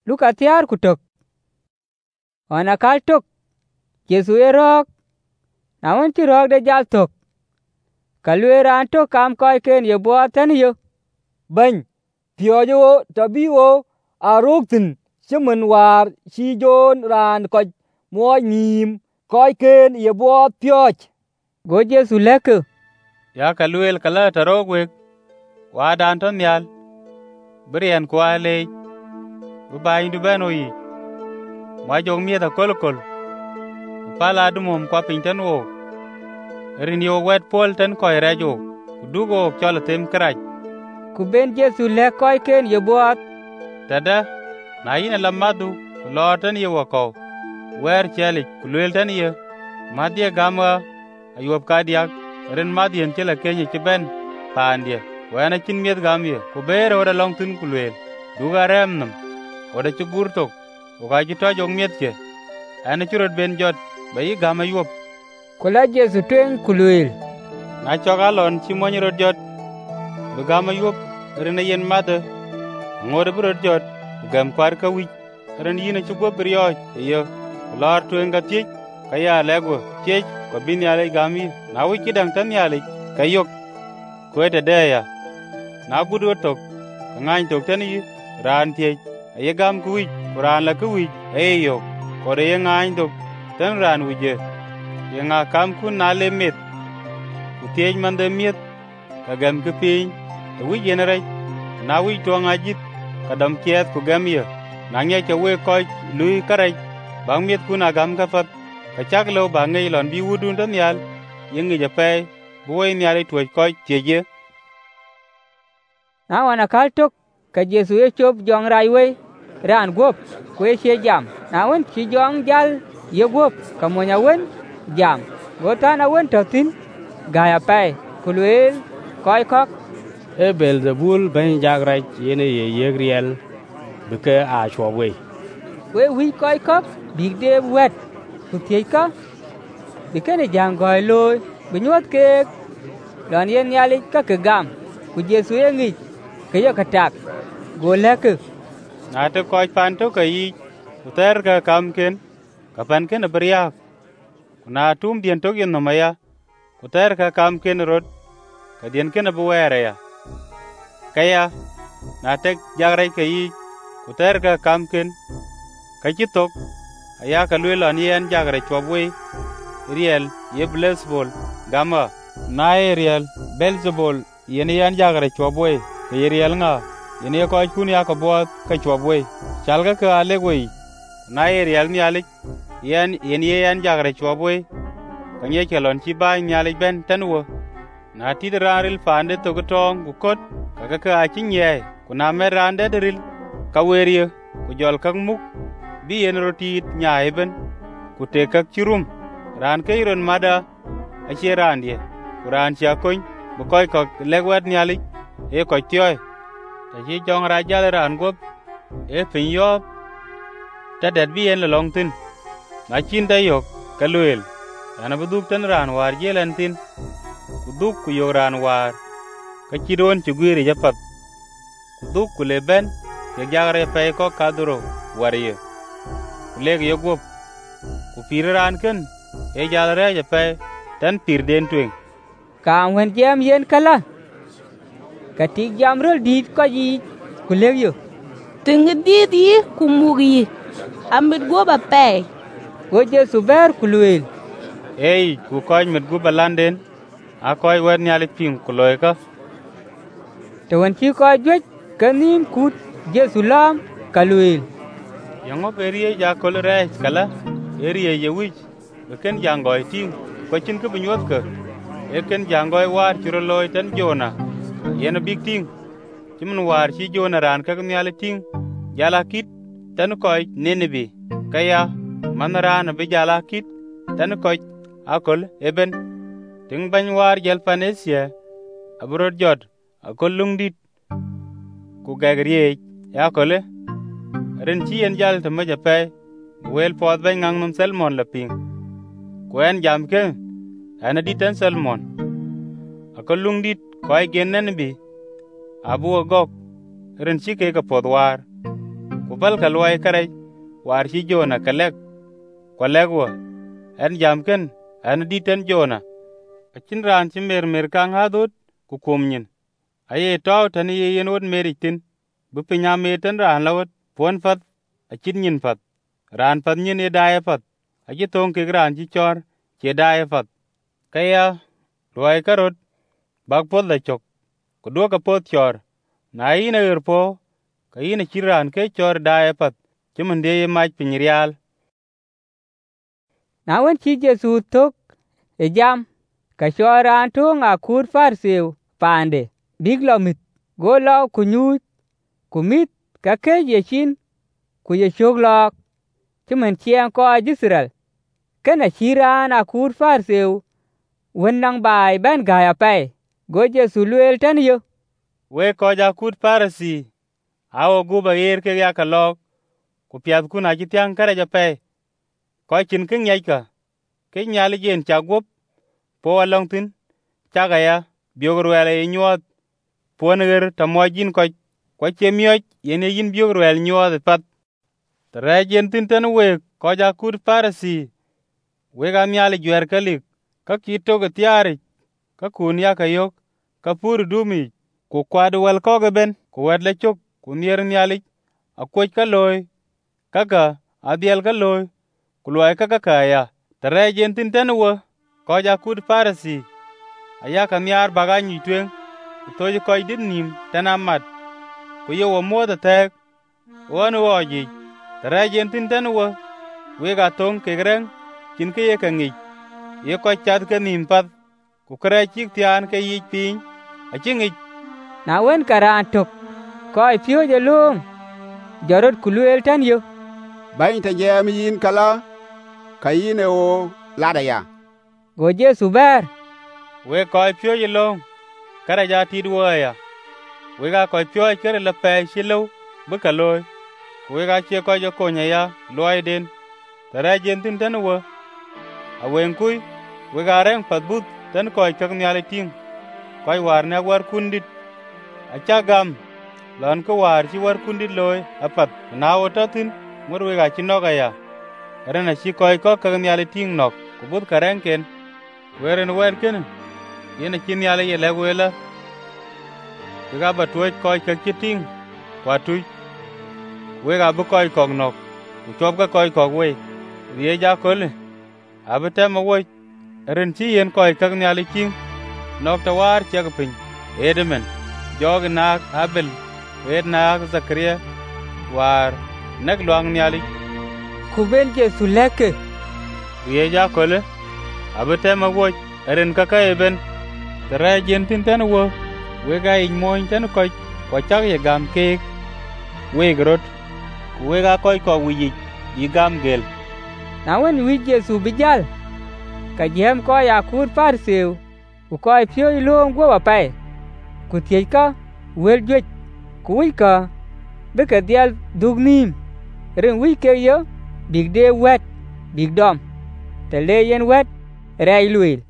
luka tiar kutok. Ona kal tok, Yesu erok, na won ti rok de jal tok. Kalwe ran tok kam koi ken ye buatan yo. Bany, tiyo tabi wo aroktin, simen war si jon ran koj mo nim koi ken ye buat pioch. Go Yesu leke. Ya kalwel kala tarogwek, wa dan ton yal, berian kwa le, bubayin du beno yi, ma jong mieta kolokol, upala dumum kwa pinten wo, rin yo wet pol ten koi rejo, kudugo chola tem kraj. Kuben Yesu le koi ken ye buat. Tada, na yina lamadu, kulotan ye wako, wer chelik, kulwel ten ye, madye gamwa, ayuab kadiak, ren madyen chela kenye chiben, pandye, wana chin miet gamye, kubere oda long tun kulwel, duga remnam, oda chugurtok, uka jito jong miet che, ane churot ben jot, bayi gama yuab. Kula Yesu tuen kulwel. Na chogalon chimonyi rot jot, bugama yuab, ren yen mada, ngode burot jot, ugam kwar ka wich, ren yina chugwa brioj, iyo, lor tuen ga tiech, kaya legwa, tiech, ko bin yale gami, na wiki dang tan yale, kayok, kwete deya, na gudu tok, ngany tok tan yi, ran tiech, aye gam kuwich, kuran la kuwich, ayo, kore ye ngany tok, tan ran wije, ye nga kam kun na le met, ku tiech mande miet, ka gam ke piny, te wich yenerej, na wich tuang ajit, ka dam kiet ku gam ye, na nye ke we koj lui karej, bang miet kun agam ka fat, ka chak lo ba ngei lon bi wudun tan yal, yengi jape, buwe nyale tuwaj koj tieje. Na wana kal tok, ka Yesu ye chop jong raiwe, ran gop, kwe she jam. Na wan chi jong jal ye gop, ka monya wen jam. Gotana wen totin, gaya pay, kulwel, koi kok. E Belzebul ben jagraj yene ye yegriel, bike a chwawe. We wi koi kok, big de wet, kutiej ka. Bikene jang goi loy, binyuat kek, lon yen nyali ka kegam, ku Yesu ye ngich, kaya katak, go leke. Na te koj panto ka yi, uter ka kam ken, ka pan ken beriak, kuna tum dien tok yen nomaya, uter ka kam ken rot, ka dien ken buwere ya. Kaya, na te jagrai ka yi, uter ka kam ken, ka chitok, aya ka lwelon yen jagrai chwabwe, riel ye Belzebul gama, na ye riel Belzebul yen yen jagrai chwabwe, ka ye riel nga, yen ye koj kun ya ka buat ka chwabwe, chalga ka alegwe, na ye riel ni alik, yen ye yen jagrai chwabwe, ka nye chalon chi ba nyalik ben tanwo, na tidraril fande to gutong gukot, ka achinye, kuna merande deril, ka werie, ku jol kak muk, bi yen rotit nyae ben, ku te kak chirum, ran ke iron mada, ache randye, ku ran chia kony, bu koi kok legwet nyalik, e koj tioy, ta chi jong rajal ran gop, e fin yob, ta det bi yen lelong tin, na chin da yok, ka luel, yana buduk tan ran war jelen tin, ku duk ku yo ran war, ka chidon chugwiri japat, ku duk ku leben, ke jagre pay ko kaduro, wariye, ku leg yo gop, ku pir ran ken, e jagre japay, tan pir den twing. Ka wen jam yen kala, ka tik jam rol dit ko yi, ku leg yo. Tingi dit yi ku mug yi, amit go ba pay. Go Yesu ber kulwel. Ei, ku koj mit gu balanden, a koj wer nyalik ping ku loy ka. Te wen chi koj jwech, ka nim kut Yesu lam, kalwel. Yango periye ja kol rej kala, eriye ye wich, beken jangoy ting, ko chin ka binyuot ka, eken jangoy war chiro loy ten Jona, yen big ting, chimun war chi Jona ran kak nyalik ting, jala kit, ten koj Ninibi, kaya, man ran bi jala kit, ten koj, akol eben, ting bany war jel panesia, aburot jot, akol lungdit, ku gagriye, yakole, ren chi en jal te maja pay, wel pod bay ngang num Salmon la ping. Kwen jam ke, ana dit en Salmon. Akol lung dit, kway gen nen bi, abu agok, ren chi ke ka pod war. Ku bal ka luai kare war shi Jona kalek kwalegwa en jam ken en diten Jona acin ran ci mer kang hadut ku kumnyin aye taw tani yen wot meritin bu pinya meten ran lawot pon fat acin nyin fat ran fat nyin e dae fat aji tong ke ran ci chor che dae fat kaya luai karot bak pod la chok ku do ka pod chor na ina erpo ka ina chiran ke chor dae fat chimende ye mach pinyrial. Na wen chi Jesu tok e jam ka choran to nga kur farsiu pande big lomit go law kunyut kumit ka ke yeshin ku yeshog lok chimen chiang ko Israel kana chiran a kur farsiu wen nang bai ben ga ya pai go Jesu luel tan yo we ko ja kur farsi awo guba yer ke ya ka lok ku piat kuna ji tiang kare ja pai ko chin king yai ka ke nyali jen chagop po along tin chaga ya biogrwele nyot poner tamojin ko chemioj yene yin biogrwel nyot pat trajen tin tan we ko ja kur farsi we ga nyali jwer kalik ka kito ga tiari ka kun ya kayok ka pur dumi ku kwad wel ko ga ben ku wedle chok ku nier nyali akoy ka loy kaka adiel ka loy ku loy kaka kaya trajen tin tan we ko ja kur farsi aya ka nyar baga nyitwen to je koy din nim tanamat ku yo mo da tek won woji trajen tin tan we ga tong ke greng kin ke ye ka ngi ye ko chat ka nim pat ku kre chik tian ke yi pin a chingi na wen karan tok koy pio je lum jarot kuluel tan yo bain ta jam yin kala kayine o lada ya go Jesu ber we koy pio je long kara ja ti duaya we ga koy pio kere la pe shilo bu ka loy we ga che ko jo konya ya loy den tara jen tin tan wo a wen kui we ga reng pat but tan koy kak nyale ting koy war na war kundit a cha gam lon ko war chi war kundit loy apat na wo ta tin mur we ga chi noga ya rena chi koy ko kak nyale ting nok ku but ka reng ken weren wer ken yene chi nyale ye le wela we ga ba tuoj koy kak chi ting kwa tuj we ga bu koy kok nok ku chop ka koy kok we ye ja kole abete ma wo ren chi yen koy kak nyale ting nok ta war che ga pin edemen jog nak abel ed nak Zakaria war nak luang nyale ku ben Jesu leke ye ja kole abete ma wo ren ka ka eben tra jen tin tan wo we ga in moin tan koy ko chak ye gam ke we grot we ga koy ko wi yi gam gel na wen wi Jesu bijal ka jem ko ya kur farsiu ku koy pio ilom go ba pai ku tie ka wel jwe ku wi ka be ka dial dugnim ren wi ke yo big de wet big dom te le yen wet rai luil